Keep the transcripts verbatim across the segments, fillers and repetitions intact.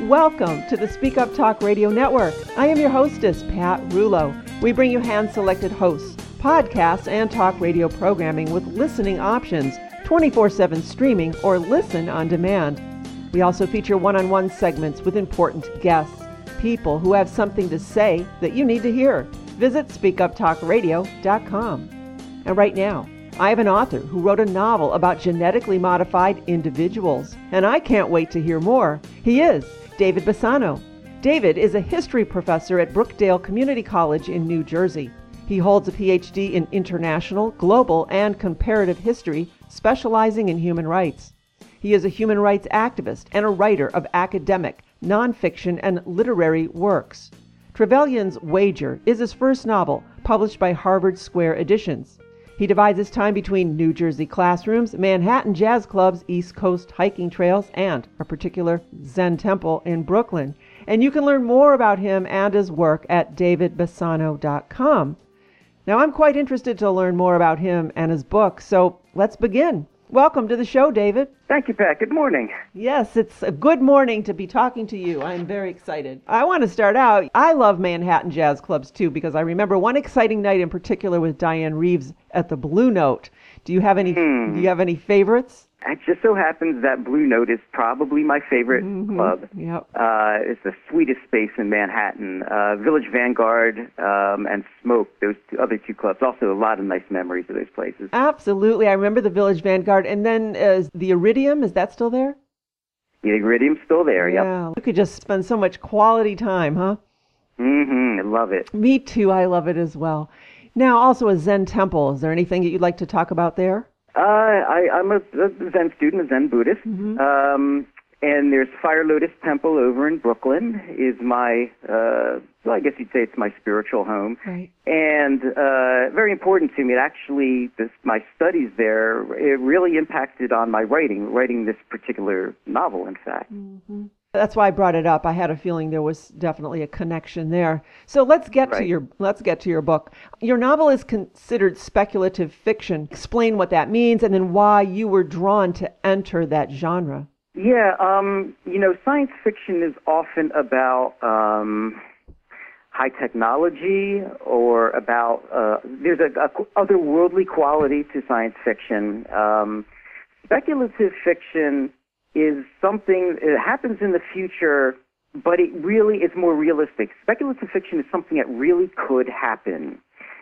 Welcome to the Speak Up Talk Radio Network. I am your hostess, Pat Rulo. We bring you hand-selected hosts, podcasts, and talk radio programming with listening options, twenty-four seven streaming, or listen on demand. We also feature one-on-one segments with important guests, people who have something to say that you need to hear. Visit speak up talk radio dot com. And right now, I have an author who wrote a novel about genetically modified individuals, and I can't wait to hear more. He is David Bassano. David is a history professor at Brookdale Community College in New Jersey. He holds a P H D in international, global, and comparative history, specializing in human rights. He is a human rights activist and a writer of academic, nonfiction, and literary works. Trevelyan's Wager is his first novel, published by Harvard Square Editions. He divides his time between New Jersey classrooms, Manhattan jazz clubs, East Coast hiking trails, and a particular Zen temple in Brooklyn. And you can learn more about him and his work at david bassano dot com. Now, I'm quite interested to learn more about him and his book, so let's begin. Welcome to the show, David. Thank you, Pat. Good morning. Yes, it's a good morning to be talking to you. I'm very excited. I want to start out. I love Manhattan jazz clubs, too, because I remember one exciting night in particular with Diane Reeves at the Blue Note. Do you have any, hmm. do you have any favorites? It just so happens that Blue Note is probably my favorite Mm-hmm. club. Yep. Uh, it's the sweetest space in Manhattan. Uh, Village Vanguard um, and Smoke, those two, other two clubs, also a lot of nice memories of those places. Absolutely. I remember the Village Vanguard. And then uh, the Iridium, is that still there? The Iridium's still there, yep. Yeah. You could just spend so much quality time, huh? Mm-hmm. I love it. Me too. I love it as well. Now, also a Zen temple. Is there anything that you'd like to talk about there? Uh, I, I'm a, a Zen student, a Zen Buddhist. Mm-hmm. Um, and there's Fire Lotus Temple over in Brooklyn is my, uh, well, I guess you'd say it's my spiritual home. Right. And uh, very important to me. It actually, this, my studies there, it really impacted on my writing, writing this particular novel, in fact. Mm-hmm. That's why I brought it up. I had a feeling there was definitely a connection there. So let's get Right. to your let's get to your book. Your novel is considered speculative fiction. Explain what that means and then why you were drawn to enter that genre. Yeah, um, you know, science fiction is often about um, high technology or about, uh, there's a, a otherworldly quality to science fiction. Um, speculative fiction is something, it happens in the future, but it really is more realistic. Speculative fiction is something that really could happen.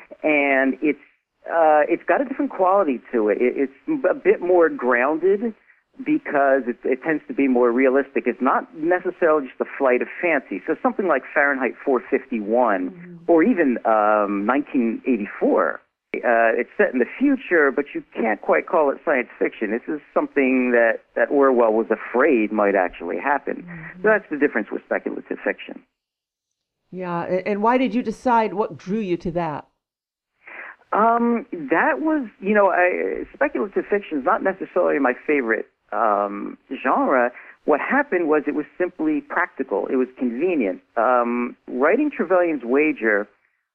And it's uh, it's got a different quality to it. it. It's a bit more grounded because it, it tends to be more realistic. It's not necessarily just a flight of fancy. So something like Fahrenheit four fifty-one mm-hmm. or even um, nineteen eighty-four. Uh, it's set in the future, but you can't quite call it science fiction. This is something that, that Orwell was afraid might actually happen. Mm-hmm. So that's the difference with speculative fiction. Yeah, and why did you decide, what drew you to that? Um, that was, you know, I, speculative fiction is not necessarily my favorite um, genre. What happened was it was simply practical. It was convenient. Um, writing Trevelyan's Wager,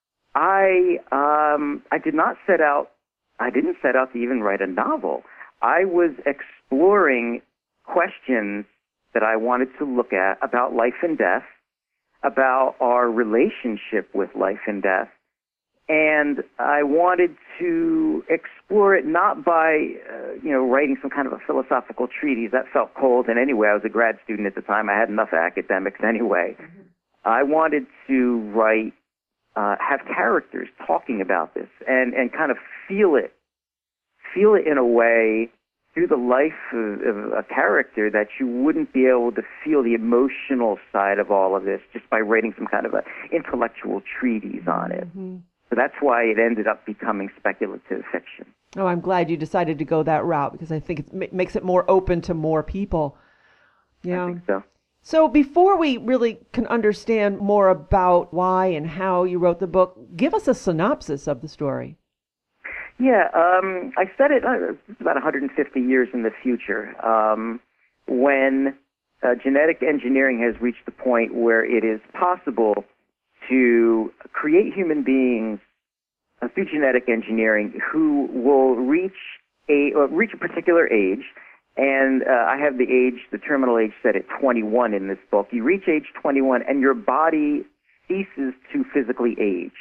I um, I did not set out, I didn't set out to even write a novel. I was exploring questions that I wanted to look at about life and death, about our relationship with life and death, and I wanted to explore it not by, uh, you know, writing some kind of a philosophical treatise. That felt cold, and anyway, I was a grad student at the time. I had enough academics anyway. Mm-hmm. I wanted to write Uh, have characters talking about this and, and kind of feel it, feel it in a way through the life of, of a character that you wouldn't be able to feel the emotional side of all of this just by writing some kind of a intellectual treatise on it. Mm-hmm. So that's why it ended up becoming speculative fiction. Oh, I'm glad you decided to go that route because I think it ma- makes it more open to more people. Yeah. I think so. So before we really can understand more about why and how you wrote the book, give us a synopsis of the story. Yeah, um, I said it uh, about one hundred fifty years in the future, um, when uh, genetic engineering has reached the point where it is possible to create human beings uh, through genetic engineering who will reach a uh, reach a particular age And uh, I have the age, the terminal age set at twenty-one in this book. You reach age twenty-one and your body ceases to physically age.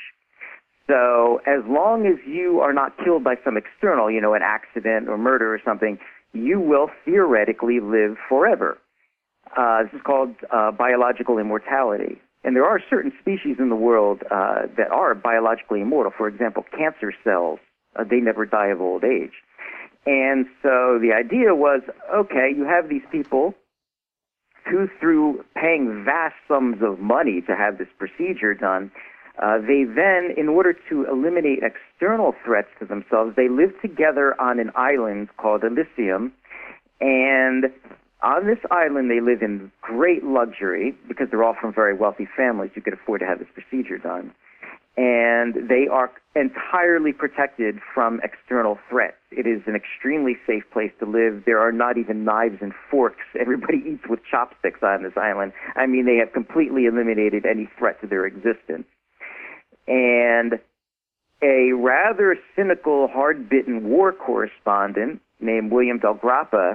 So as long as you are not killed by some external, you know, an accident or murder or something, you will theoretically live forever. Uh, this is called uh, biological immortality. And there are certain species in the world uh, that are biologically immortal. For example, cancer cells, uh, they never die of old age. And so the idea was, okay, you have these people who, through paying vast sums of money to have this procedure done, uh, they then, in order to eliminate external threats to themselves, they live together on an island called Elysium. And on this island, they live in great luxury because they're all from very wealthy families who could afford to have this procedure done. And they are entirely protected from external threats. It is an extremely safe place to live. There are not even knives and forks. Everybody eats with chopsticks on this island. I mean, they have completely eliminated any threat to their existence. And a rather cynical, hard-bitten war correspondent named William Del Grappa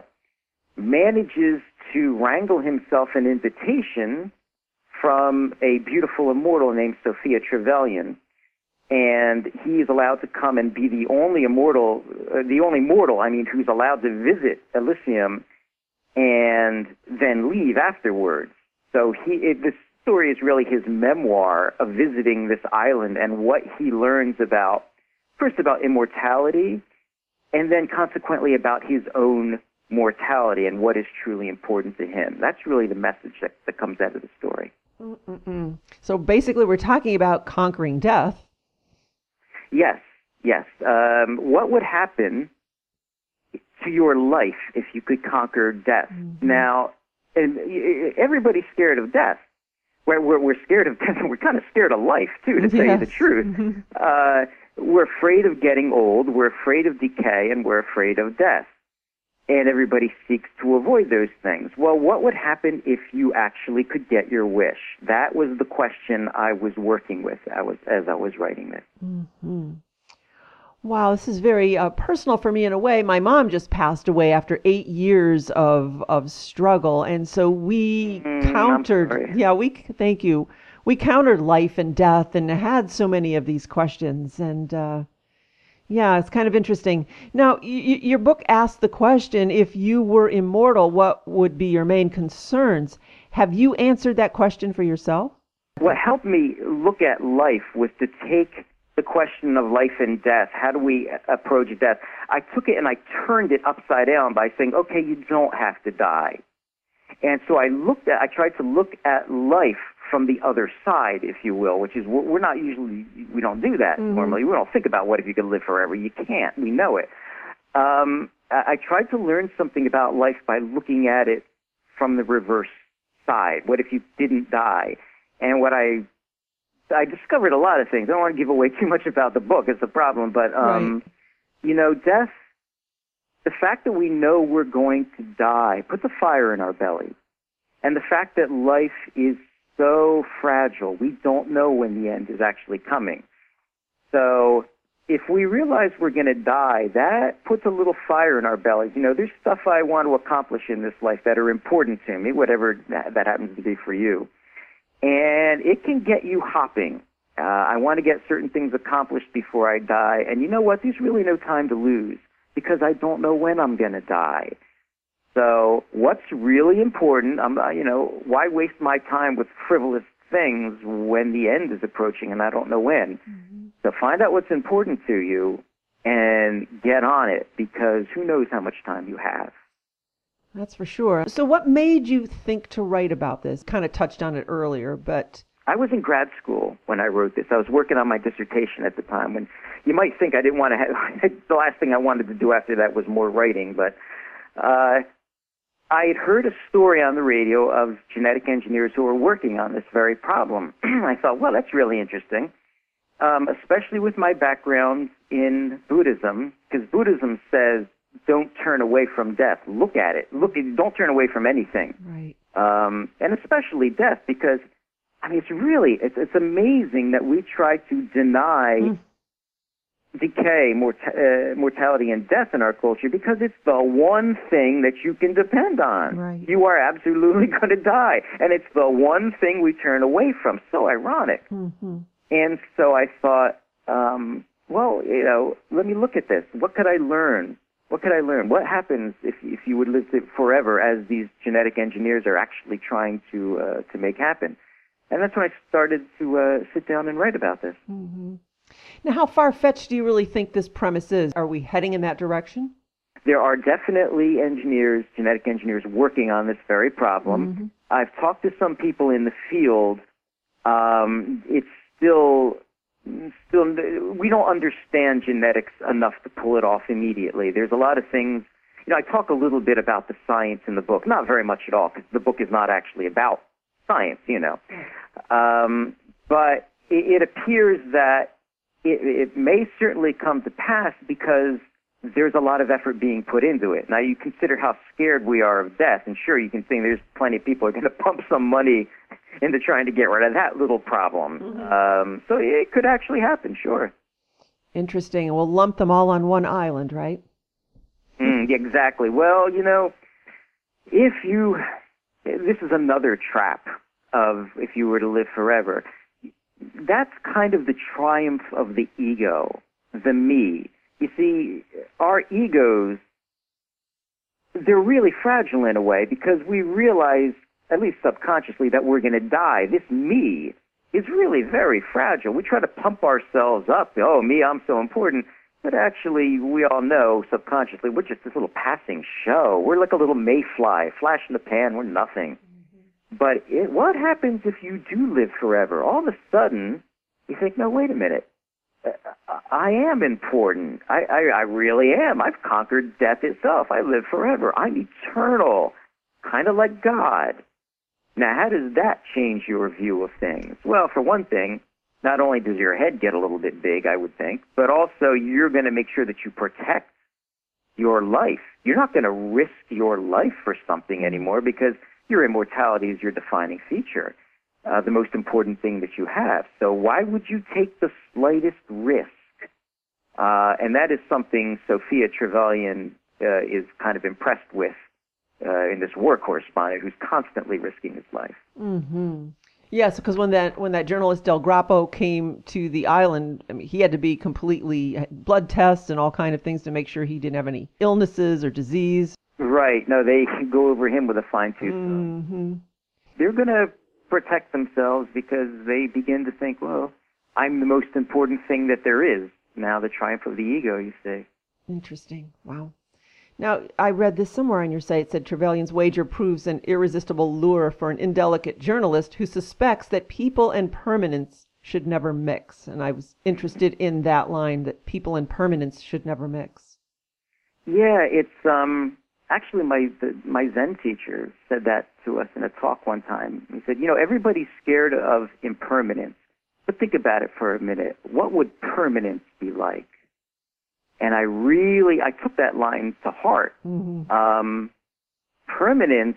manages to wrangle himself an invitation from a beautiful immortal named Sophia Trevelyan, and he is allowed to come and be the only immortal, uh, the only mortal, I mean, who's allowed to visit Elysium and then leave afterwards. So he, it, this story is really his memoir of visiting this island and what he learns about, first about immortality, and then consequently about his own mortality and what is truly important to him. That's really the message that, that comes out of the story. Mm-mm-mm. So basically we're talking about conquering death. Yes, yes. Um, what would happen to your life if you could conquer death? Mm-hmm. Now, and everybody's scared of death. We're, we're, we're scared of death, and we're kind of scared of life, too, to tell yes. you the truth. Mm-hmm. Uh, we're afraid of getting old, we're afraid of decay, and we're afraid of death. And everybody seeks to avoid those things. Well, what would happen if you actually could get your wish? That was the question I was working with I was, as I was writing this. Mm-hmm. Wow, this is very uh, personal for me in a way. My mom just passed away after eight years of of struggle, and so we mm, countered. Yeah, we thank you. We countered life and death, and had so many of these questions, and. Uh, Yeah, it's kind of interesting. Now, y- your book asked the question, if you were immortal, what would be your main concerns? Have you answered that question for yourself? What helped me look at life was to take the question of life and death. How do we approach death? I took it and I turned it upside down by saying, okay, you don't have to die. And so I looked at, I tried to look at life from the other side, if you will, which is, we're not usually, we don't do that mm-hmm. normally. We don't think about what if you could live forever. You can't. We know it. Um, I, I tried to learn something about life by looking at it from the reverse side. What if you didn't die? And what I, I discovered a lot of things. I don't want to give away too much about the book. It's a problem. But, um, right. you know, death, the fact that we know we're going to die puts a fire in our belly. And the fact that life is so fragile, we don't know when the end is actually coming. So if we realize we're going to die, that puts a little fire in our bellies. You know, there's stuff I want to accomplish in this life that are important to me, whatever that, that happens to be for you. And it can get you hopping. Uh, I want to get certain things accomplished before I die. And you know what? There's really no time to lose because I don't know when I'm going to die. So what's really important, um, you know, why waste my time with frivolous things when the end is approaching and I don't know when? Mm-hmm. So find out what's important to you and get on it because who knows how much time you have. That's for sure. So what made you think to write about this? Kind of touched on it earlier, but... I was in grad school when I wrote this. I was working on my dissertation at the time. When you might think I didn't want to have... the last thing I wanted to do after that was more writing, but... Uh, I had heard a story on the radio of genetic engineers who were working on this very problem. I thought, well, that's really interesting, um, especially with my background in Buddhism, because Buddhism says don't turn away from death. Look at it. Look, don't turn away from anything. Right. Um, and especially death, because, I mean, it's really, it's, it's amazing that we try to deny mm. decay, mort- uh, mortality, and death in our culture because it's the one thing that you can depend on. Right. You are absolutely going to die, and it's the one thing we turn away from. So ironic. Mm-hmm. And so I thought, um, well, you know, let me look at this. What could I learn? What could I learn? What happens if if you would live forever, as these genetic engineers are actually trying to uh, to make happen? And that's when I started to uh, sit down and write about this. Mm-hmm. Now, how far-fetched do you really think this premise is? Are we heading in that direction? There are definitely engineers, genetic engineers, working on this very problem. Mm-hmm. I've talked to some people in the field. Um, it's still, still, we don't understand genetics enough to pull it off immediately. There's a lot of things. You know, I talk a little bit about the science in the book, not very much at all, because the book is not actually about science, you know. Um, but it, it appears that it, it may certainly come to pass because there's a lot of effort being put into it. Now, you consider how scared we are of death, and sure, you can think there's plenty of people who are going to pump some money into trying to get rid of that little problem. Mm-hmm. Um, so it could actually happen, sure. Interesting. And we'll lump them all on one island, right? Mm, exactly. Well, you know, if you... This is another trap of if you were to live forever. That's kind of the triumph of the ego, the me. You see, our egos, they're really fragile in a way because we realize, at least subconsciously, that we're going to die. This me is really very fragile. We try to pump ourselves up. Oh, me, I'm so important. But actually, we all know subconsciously we're just this little passing show. We're like a little mayfly, flash in the pan. We're nothing. Mm-hmm. But it, what happens if you do live forever? All of a sudden, you think, no, wait a minute. Uh, I am important. I, I, I really am. I've conquered death itself. I live forever. I'm eternal, kind of like God. Now, how does that change your view of things? Well, for one thing, not only does your head get a little bit big, I would think, but also you're going to make sure that you protect your life. You're not going to risk your life for something anymore because your immortality is your defining feature, uh, the most important thing that you have. So why would you take the slightest risk? Uh, and that is something Sophia Trevelyan uh, is kind of impressed with uh, in this war correspondent who's constantly risking his life. Mm-hmm. Yes, because when that when that journalist Del Grappo came to the island, I mean, he had to be completely blood tests and all kind of things to make sure he didn't have any illnesses or disease. Right. No, they go over him with a fine tooth. Mm-hmm. They're going to protect themselves because they begin to think, well, I'm the most important thing that there is. Now the triumph of the ego, you see. Interesting. Wow. Now, I read this somewhere on your site, said Trevelyan's wager proves an irresistible lure for an indelicate journalist who suspects that people and permanence should never mix. And I was interested in that line, that people and permanence should never mix. Yeah, it's um actually my the, my Zen teacher said that to us in a talk one time. He said, you know, everybody's scared of impermanence, but think about it for a minute. What would permanence be like? And I really, I took that line to heart. Mm-hmm. Um, permanence,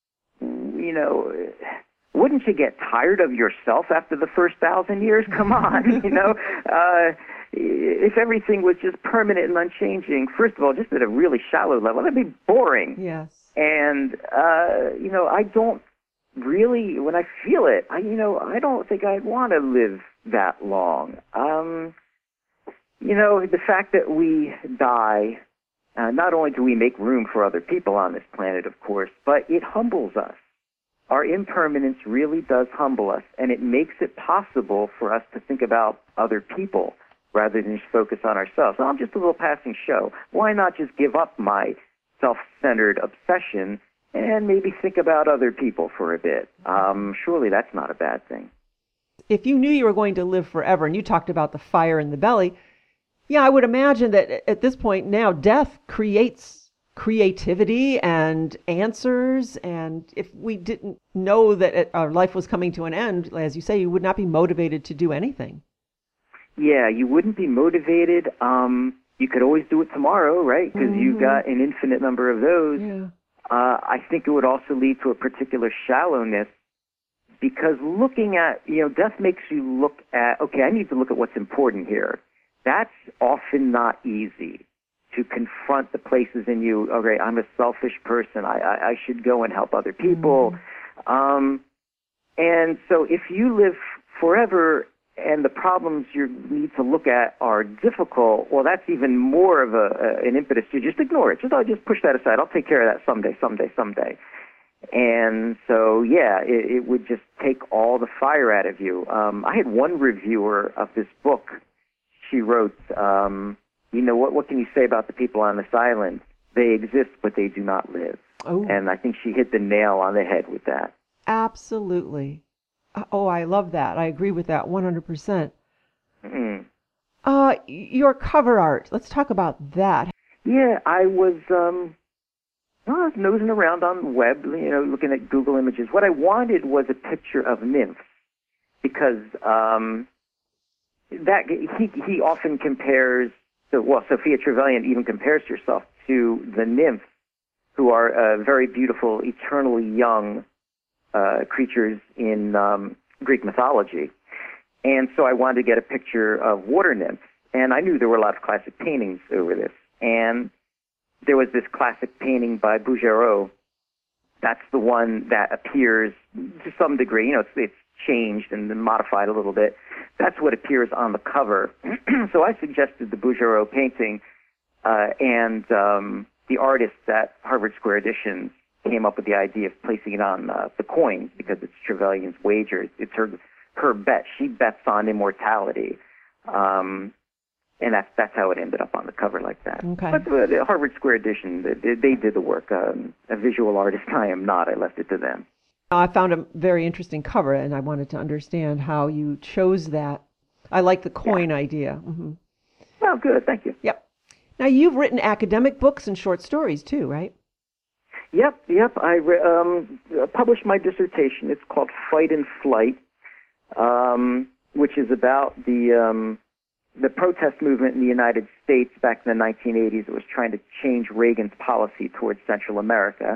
you know, wouldn't you get tired of yourself after the first thousand years? Come on, you know. Uh, if everything was just permanent and unchanging, first of all, just at a really shallow level, that'd be boring. Yes. And, uh, you know, I don't really, when I feel it, I, you know, I don't think I'd want to live that long. Um... You know, the fact that we die, uh, not only do we make room for other people on this planet, of course, but it humbles us. Our impermanence really does humble us, and it makes it possible for us to think about other people rather than just focus on ourselves. Well, I'm just a little passing show. Why not just give up my self-centered obsession and maybe think about other people for a bit? Um, surely that's not a bad thing. If you knew you were going to live forever, and you talked about the fire in the belly, yeah, I would imagine that at this point now, death creates creativity and answers. And if we didn't know that it, our life was coming to an end, as you say, you would not be motivated to do anything. Yeah, you wouldn't be motivated. Um, you could always do it tomorrow, right? Because mm-hmm. you've got an infinite number of those. Yeah. Uh, I think it would also lead to a particular shallowness because looking at, you know, death makes you look at, okay, I need to look at what's important here. that's often not easy to confront the places in you. Okay, I'm a selfish person. I, I, I should go and help other people. Mm-hmm. Um, and so if you live forever and the problems you need to look at are difficult, well, that's even more of a, a an impetus to just ignore it. Just I'll just push that aside. I'll take care of that someday, someday, someday. And so, yeah, it, it would just take all the fire out of you. Um, I had one reviewer of this book. She wrote, um, you know, what, what can you say about the people on this island? They exist, but they do not live. Oh. And I think she hit the nail on the head with that. Absolutely. Oh, I love that. I agree with that one hundred percent. Mm-hmm. Uh, your cover art, let's talk about that. Yeah, I was, um, I was nosing around on the web, you know, looking at Google Images. What I wanted was a picture of nymphs because um, that he he often compares, so, well, Sophia Trevelyan even compares herself to the nymphs, who are uh, very beautiful, eternally young uh, creatures in um, Greek mythology. And so I wanted to get a picture of water nymphs, and I knew there were a lot of classic paintings over this. And there was this classic painting by Bouguereau. That's the one that appears to some degree. You know, it's, it's changed and modified a little bit. That's what appears on the cover. So I suggested the Bouguereau painting, uh, and um, the artists at Harvard Square Editions came up with the idea of placing it on uh, the coins because it's Trevelyan's wager. It's her her bet. She bets on immortality. Um, and that's that's how it ended up on the cover like that. Okay. But the, the Harvard Square Edition, they, they did the work. Um, a visual artist, I am not. I left it to them. I found a very interesting cover, and I wanted to understand how you chose that. I like the coin yeah. idea. Mm-hmm. Oh, good. Thank you. Yep. Now, you've written academic books and short stories, too, right? Yep, yep. I re- um, published my dissertation. It's called Fight and Flight, um, which is about the um, the protest movement in the United States back in the nineteen eighties. It was trying to change Reagan's policy towards Central America.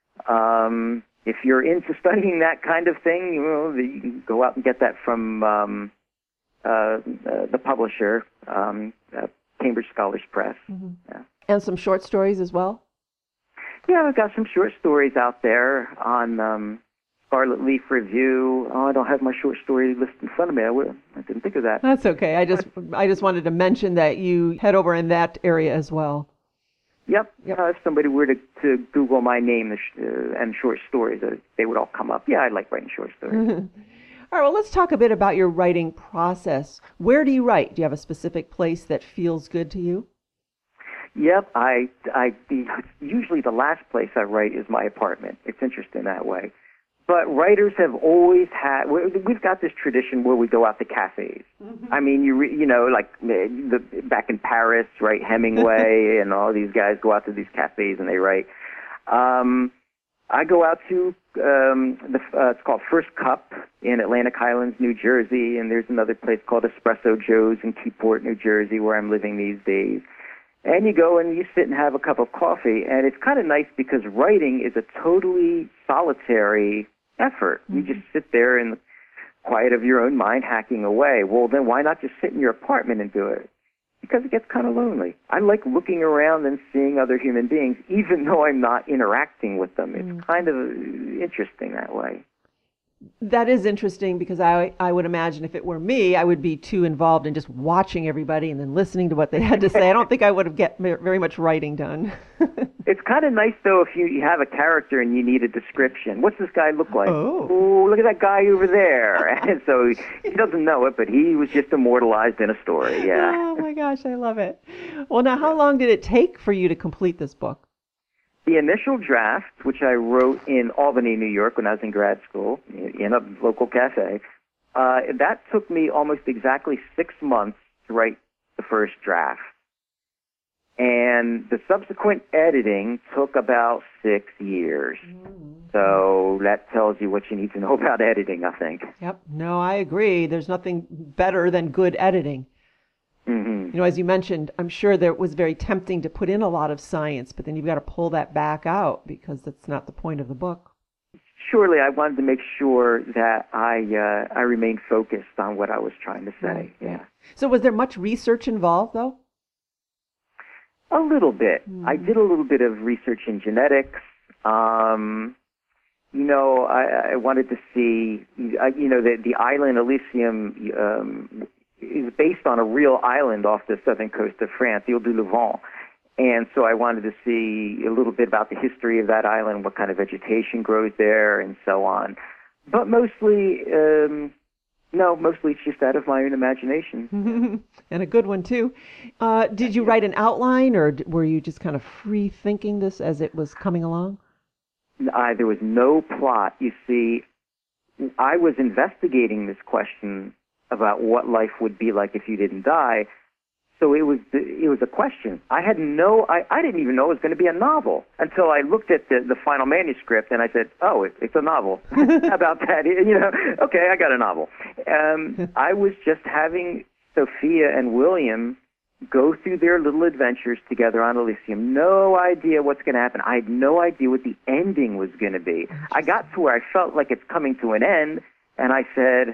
Um, if you're into studying that kind of thing, you know, you can go out and get that from um, uh, uh, the publisher, um, uh, Cambridge Scholars Press. Mm-hmm. Yeah. And some short stories as well? Yeah, I've got some short stories out there on um, Scarlet Leaf Review. Oh, I don't have my short story list in front of me. I, would, I didn't think of that. That's okay. I just I just wanted to mention that you head over in that area as well. Yep. yep. Uh, if somebody were to, to Google my name uh, and short stories, uh, they would all come up. Yeah, I like writing short stories. All right, well, let's talk a bit about your writing process. Where do you write? Do you have a specific place that feels good to you? Yep, I, I, the, usually the last place I write is my apartment. It's interesting that way. But writers have always had, we've got this tradition where we go out to cafes. Mm-hmm. I mean, you re, you know, like the, back in Paris, right, Hemingway and all these guys go out to these cafes and they write. Um, I go out to, um, the, uh, it's called First Cup in Atlantic Highlands, New Jersey, and there's another place called Espresso Joe's in Keyport, New Jersey, where I'm living these days. And you go and you sit and have a cup of coffee, and it's kind of nice because writing is a totally solitary effort. Mm-hmm. You just sit there in the quiet of your own mind hacking away. Well, then why not just sit in your apartment and do it? Because it gets kind of lonely. I like looking around and seeing other human beings, even though I'm not interacting with them. It's mm-hmm. kind of interesting that way. That is interesting because I I would imagine if it were me, I would be too involved in just watching everybody and then listening to what they had to say. I don't think I would have get very much writing done. It's kind of nice, though, if you have a character and you need a description. What's this guy look like? Oh, Ooh, look at that guy over there. And so he doesn't know it, but he was just immortalized in a story, yeah. Oh, my gosh, I love it. Well, now, how long did it take for you to complete this book? The initial draft, which I wrote in Albany, New York, when I was in grad school, in a local cafe, uh, that took me almost exactly six months to write the first draft. And the subsequent editing took about six years. Mm-hmm. So that tells you what you need to know about editing, I think. Yep. No, I agree. There's nothing better than good editing. Mm-hmm. You know, as you mentioned, I'm sure that it was very tempting to put in a lot of science, but then you've got to pull that back out because that's not the point of the book. surely I wanted to make sure that I uh, I remained focused on what I was trying to say. Right. Yeah. So was there much research involved, though? A little bit. Mm. I did a little bit of research in genetics. Um, you know, I, I wanted to see, uh, you know, the, the island Elysium um, is based on a real island off the southern coast of France, Ile du Levant. And so I wanted to see a little bit about the history of that island, what kind of vegetation grows there, and so on. But mostly, um, no, mostly it's just out of my own imagination. And a good one, too. Uh, did you write an outline, or d- were you just kind of free thinking this as it was coming along? I, there was no plot. You see, I was investigating this question about what life would be like if you didn't die. So it was it was a question. I had no, I, I didn't even know it was going to be a novel until I looked at the, the final manuscript and I said, oh, it, it's a novel. How about that? You know, okay, I got a novel. Um, I was just having Sophia and William go through their little adventures together on Elysium. No idea what's going to happen. I had no idea what the ending was going to be. I got to where I felt like it's coming to an end, and I said,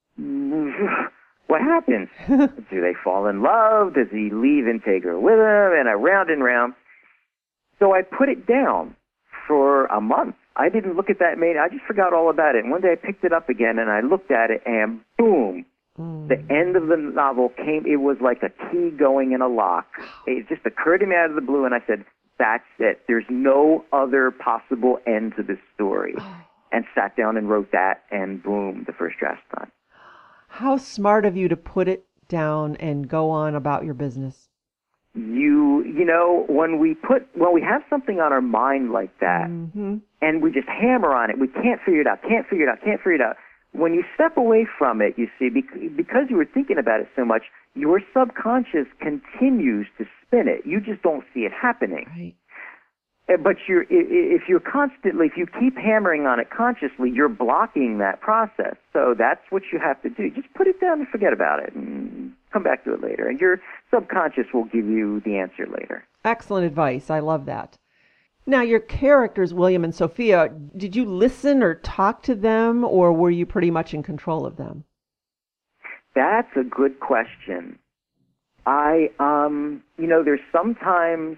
what happens? Do they fall in love? Does he leave and take her with him? And I round and round. So I put it down for a month. I didn't look at that main. I just forgot all about it. And one day I picked it up again, and I looked at it, and boom, mm. the end of the novel came. It was like a key going in a lock. It just occurred to me out of the blue, and I said, that's it. There's no other possible end to this story. And sat down and wrote that, and boom, the first draft's done. How smart of you to put it down and go on about your business. You, you know, when we put, when we have something on our mind like that, mm-hmm. and we just hammer on it, we can't figure it out, can't figure it out, can't figure it out. When you step away from it, you see, because you were thinking about it so much, your subconscious continues to spin it. You just don't see it happening. Right. But you're, if you're constantly, if you keep hammering on it consciously, you're blocking that process. So that's what you have to do. Just put it down and forget about it and come back to it later. And your subconscious will give you the answer later. Excellent advice. I love that. Now, your characters, William and Sophia, did you listen or talk to them, or were you pretty much in control of them? That's a good question. I, um, you know, there's sometimes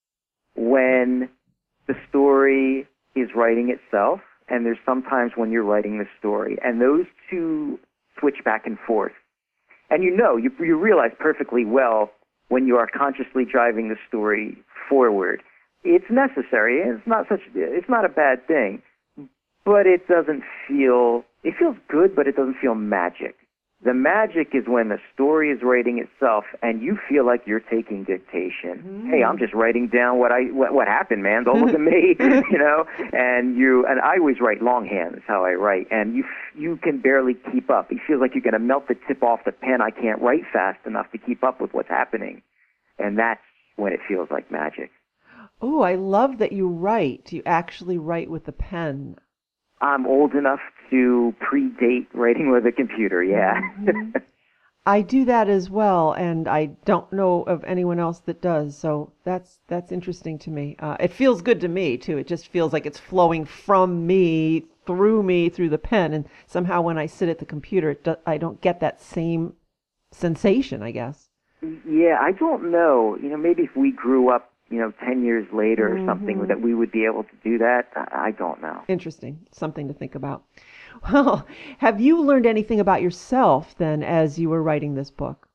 when the story is writing itself, and there's sometimes when you're writing the story, and those two switch back and forth. And you know, you, you realize perfectly well when you are consciously driving the story forward. It's necessary. It's not such. It's not a bad thing, but it doesn't feel. It feels good, but it doesn't feel magic. The magic is when the story is writing itself and you feel like you're taking dictation. Mm. Hey, I'm just writing down what I what, what happened, man. Don't look at me, you know. And you and I always write longhand. Is how I write, and you you can barely keep up. It feels like you're going to melt the tip off the pen. I can't write fast enough to keep up with what's happening, and that's when it feels like magic. Oh, I love that you write. You actually write with the pen. I'm old enough to predate writing with a computer, yeah. Mm-hmm. I do that as well, and I don't know of anyone else that does, so that's that's interesting to me. Uh, it feels good to me, too. It just feels like it's flowing from me, through me, through the pen, and somehow when I sit at the computer, it do, I don't get that same sensation, I guess. Yeah, I don't know. You know, maybe if we grew up, you know, ten years later or mm-hmm. something, that we would be able to do that. I don't know. Interesting. Something to think about. Well, have you learned anything about yourself then as you were writing this book?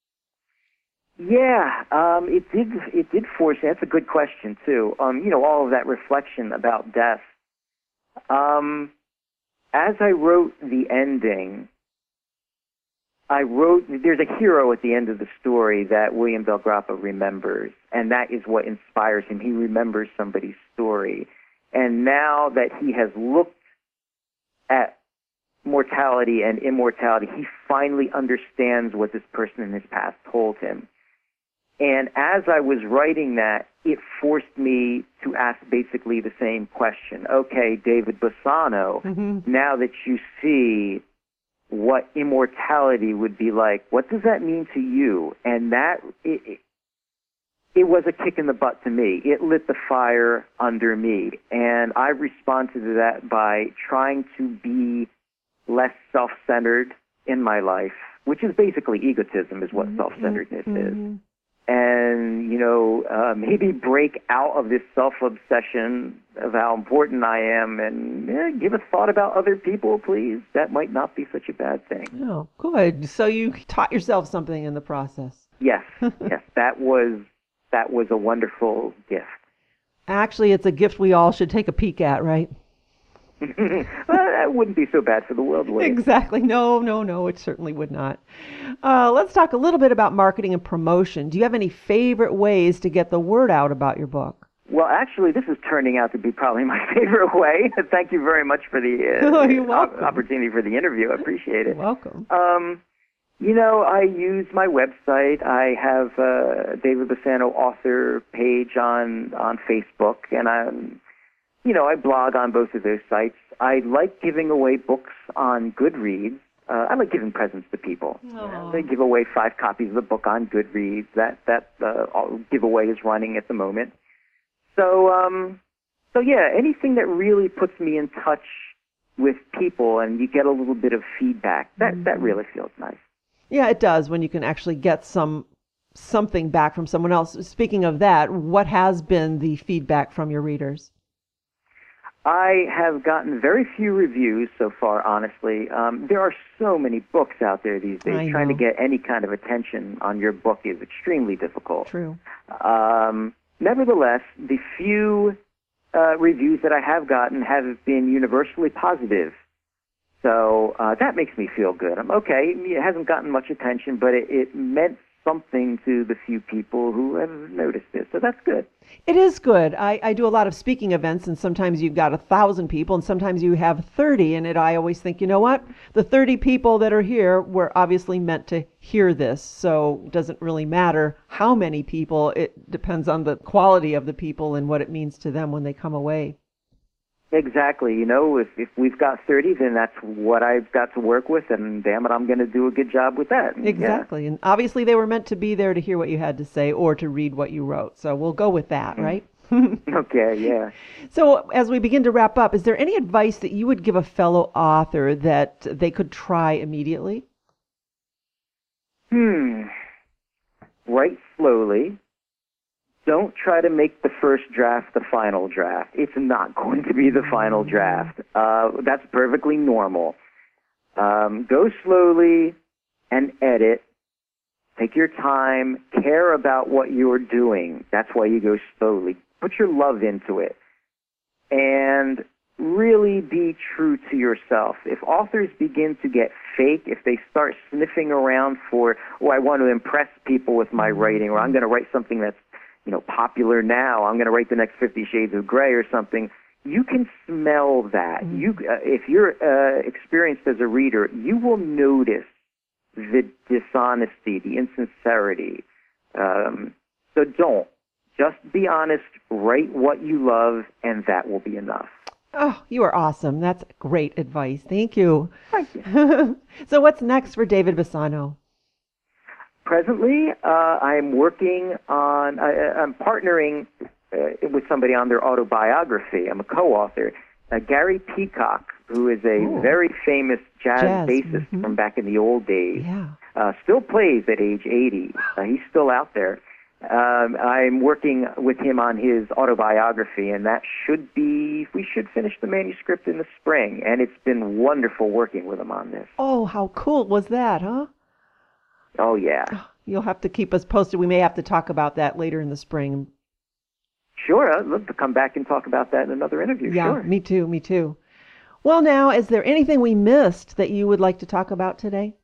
Yeah, um, it did. It did force. That's a good question too. Um, you know, all of that reflection about death. Um, as I wrote the ending, I wrote, there's a hero at the end of the story that William Del Grappa remembers, and that is what inspires him. He remembers somebody's story. And now that he has looked at mortality and immortality, he finally understands what this person in his past told him. And as I was writing that, it forced me to ask basically the same question. Okay, David Bassano, mm-hmm. now that you see what immortality would be like, what does that mean to you? And that, it, it, it was a kick in the butt to me. It lit the fire under me. And I responded to that by trying to be less self-centered in my life, which is basically egotism, is what mm-hmm. self-centeredness mm-hmm. is. And, you know, uh, maybe break out of this self-obsession of how important I am and eh, give a thought about other people, please. That might not be such a bad thing. Oh, good. So you taught yourself something in the process. Yes, yes. That was that was a wonderful gift. Actually, it's a gift we all should take a peek at, right? Well, that wouldn't be so bad for the world, would it? Exactly. No, no, no, it certainly would not. Uh, let's talk a little bit about marketing and promotion. Do you have any favorite ways to get the word out about your book? Well, actually, this is turning out to be probably my favorite way. Thank you very much for the uh, oh, you're welcome. opportunity for the interview. I appreciate it. You're welcome. Um, you know, I use my website. I have a David Bassano author page on, on Facebook, and I'm You know, I blog on both of those sites. I like giving away books on Goodreads. Uh, I like giving presents to people. They give away five copies of the book on Goodreads. That that uh, giveaway is running at the moment. So, um, so yeah, anything that really puts me in touch with people and you get a little bit of feedback, that mm-hmm. that really feels nice. Yeah, it does when you can actually get some something back from someone else. Speaking of that, what has been the feedback from your readers? I have gotten very few reviews so far, honestly. Um, there are so many books out there these days. Trying to get any kind of attention on your book is extremely difficult. True. Um, nevertheless, the few uh, reviews that I have gotten have been universally positive. So uh, that makes me feel good. I'm okay. It hasn't gotten much attention, but it, it meant something to the few people who have noticed it. So that's good. It is good. I, I do a lot of speaking events, and sometimes you've got a thousand people, and sometimes you have thirty. And it, I always think, you know what? The thirty people that are here were obviously meant to hear this. So it doesn't really matter how many people. It depends on the quality of the people and what it means to them when they come away. Exactly. You know, if, if we've got thirty, then that's what I've got to work with, and damn it, I'm going to do a good job with that. Exactly. Yeah. And obviously they were meant to be there to hear what you had to say or to read what you wrote. So we'll go with that, right? Okay, yeah. So as we begin to wrap up, is there any advice that you would give a fellow author that they could try immediately? Hmm. Write slowly. Don't try to make the first draft the final draft. It's not going to be the final draft. Uh, that's perfectly normal. Um, go slowly and edit. Take your time. Care about what you're doing. That's why you go slowly. Put your love into it. And really be true to yourself. If authors begin to get fake, if they start sniffing around for, oh, I want to impress people with my writing, or I'm going to write something that's you know, popular now, I'm going to write the next Fifty Shades of Grey or something, you can smell that. Mm-hmm. You, uh, if you're uh, experienced as a reader, you will notice the dishonesty, the insincerity. Um, so don't. Just be honest, write what you love, and that will be enough. Oh, you are awesome. That's great advice. Thank you. Thank you. So what's next for David Bassano? Presently, uh, I'm working on, I, I'm partnering uh, with somebody on their autobiography. I'm a co-author. Uh, Gary Peacock, who is a Ooh. very famous jazz, jazz. bassist mm-hmm. from back in the old days, yeah. uh, still plays at age eighty. Uh, he's still out there. Um, I'm working with him on his autobiography, and that should be, we should finish the manuscript in the spring, and it's been wonderful working with him on this. Oh, how cool was that, huh? Oh, yeah. You'll have to keep us posted. We may have to talk about that later in the spring. Sure. I'd love to come back and talk about that in another interview. Yeah, sure. me too, me too. Well, now, is there anything we missed that you would like to talk about today?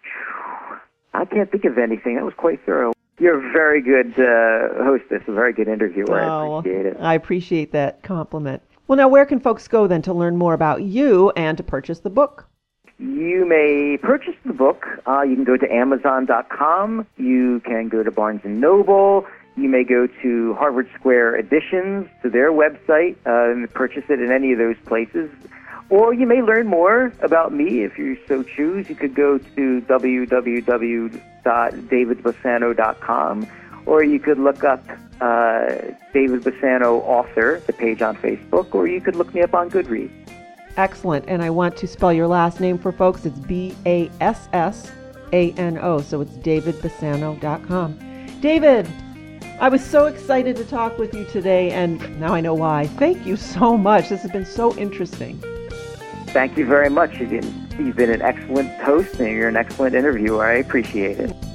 I can't think of anything. That was quite thorough. You're a very good uh, hostess, a very good interviewer. Oh, I appreciate it. I appreciate that compliment. Well, now, where can folks go then to learn more about you and to purchase the book? You may purchase the book. Uh, you can go to Amazon dot com. You can go to Barnes and Noble. You may go to Harvard Square Editions, to their website, uh, and purchase it in any of those places. Or you may learn more about me if you so choose. You could go to w w w dot david bassano dot com, or you could look up uh, David Bassano, author, the page on Facebook, or you could look me up on Goodreads. Excellent. And I want to spell your last name for folks. It's B A S S A N O. So it's david bassano dot com. David, I was so excited to talk with you today, and now I know why. Thank you so much. This has been so interesting. Thank you very much. You've been, you've been an excellent host, and you're an excellent interviewer. I appreciate it.